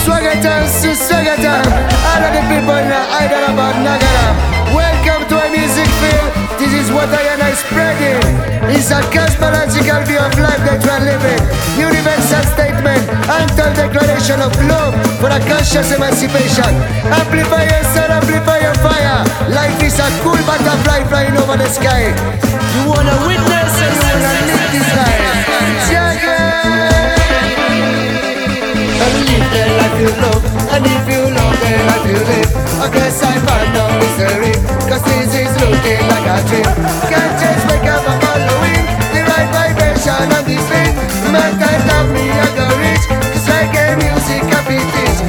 Swagatam, Swagatam. All of the people in Hyderabad, Nagara. Welcome to a music field. This is what I am spreading. It's a cosmological view of life that we are living. Universal statement, untold declaration of love for a conscious emancipation. Amplify your soul, amplify your fire. Life is a cool butterfly flying over the sky. You wanna witness and you wanna live this life. And live the life you love, and if you love the life you live, I guess I found no misery, cause this is looking like a dream. Can't just wake up and following the right vibration of this beat. Man can't love me, I go rich, cause reggae music I beat this.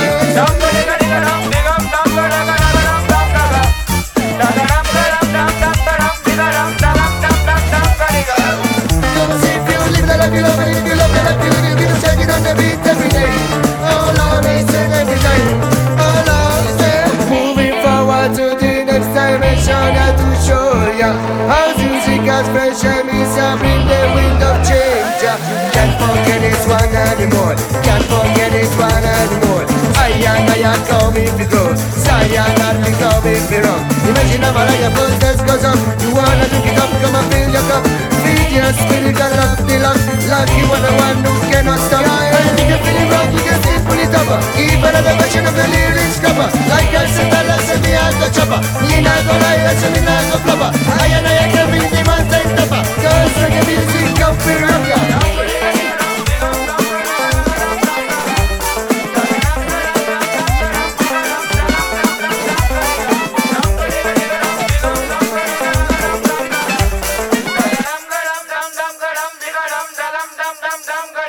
House music has pressure me, so bring the wind of change. Can't forget this one anymore. Can't forget this one anymore. I come if you go. Zion, I come if you wrong. Imagine how like a process goes up. You wanna drink it up, come and fill your cup. Feed your spirit and lock the lock. Lucky one who cannot stop. And if you're feeling wrong, you can still pull it up. Keep another version of the lyrics cover. Like I said, I said me I go chopper. Me not go lie, I said me not go flopper. I can be the man type topper. Cause reggae music come for rocker. Dum dum dum dum dum dum dum dum dum dum.